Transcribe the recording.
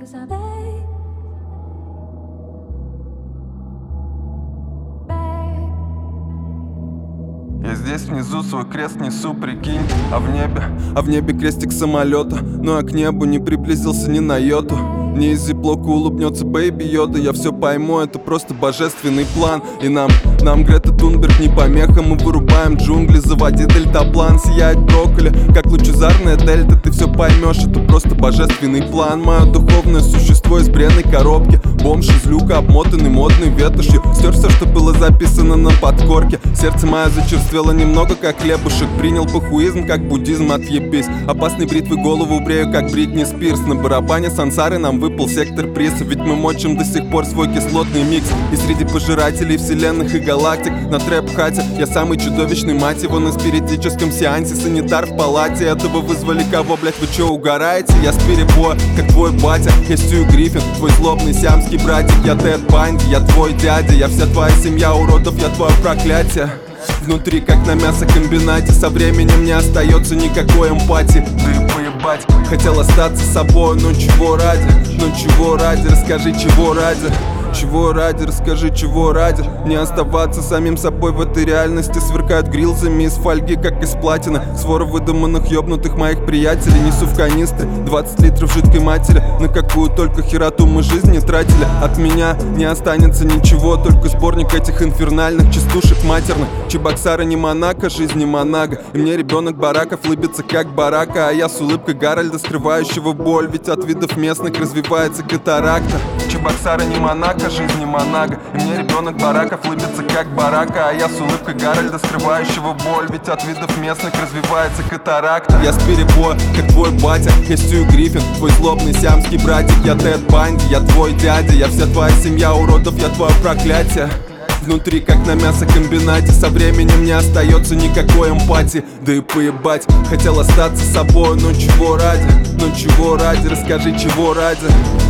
Я здесь внизу свой крест несу, прикинь, а в небе крестик самолета. Ну а к небу не приблизился ни на йоту. Не из зиплока улыбнется Бэйби Йода. Я все пойму, это просто божественный план. И нам Грета Тунберг не помеха. Мы вырубаем джунгли, заводи дельтаплан. Сияет брокколи, как лучезарная дельта. Ты все поймешь, это просто божественный план. Мое духовное существо из бренной коробки. Бомж из люка, обмотанный модной ветошью. Стер все, что было записано на подкорке. Сердце мое зачерствело немного, как хлебушек. Принял похуизм, как буддизм, отъебись. Опасной бритвы голову брею, как Бритни Спирс. На барабане сансары нам выпал сектор приса. Ведь мы мочим до сих пор свой кислотный микс. И среди пожирателей вселенных и галактик на трэп-хате я самый чудовищный, мать его, на спиритическом сеансе. Санитар в палате, этого вызвали кого, блять, вы чё, угораете? Я с перебоя, как твой батя. Я Стью Гриффин, твой злобный сиамский братик. Я Тед Банди, я твой дядя. Я вся твоя семья уродов, я твое проклятие. Внутри, как на мясокомбинате, со временем не остается никакой эмпатии. Да и поебать, хотел остаться собой, но чего ради? Ну чего ради, расскажи, чего ради? Чего ради, расскажи, чего ради? Не оставаться самим собой в этой реальности. Сверкают грилзами из фольги, как из платины. Свора выдуманных ёбнутых моих приятелей. Несу в канистре 20 литров жидкой матери. На какую только хероту мы жизнь не тратили. От меня не останется ничего, только сборник этих инфернальных частушек матерных. Чебоксары не Монако, жизнь не Монага. И мне ребенок бараков лыбится как барака. А я с улыбкой Гарольда, скрывающего боль. Ведь от видов местных развивается катаракта. Чебоксары не Монако, жизнь не Монаго. И мне ребенок бараков лыбится как барака. А я с улыбкой Гарольда, скрывающего боль. Ведь от видов местных развивается катаракта. Я с перебоя, как твой батя. Я Стью Гриффин, твой злобный сиамский братик. Я Тед Банди, я твой дядя. Я вся твоя семья уродов, я твое проклятие. Внутри, как на мясокомбинате, со временем не остается никакой эмпатии. Да и поебать, хотел остаться собой, но чего ради? Ну чего ради, расскажи, чего ради?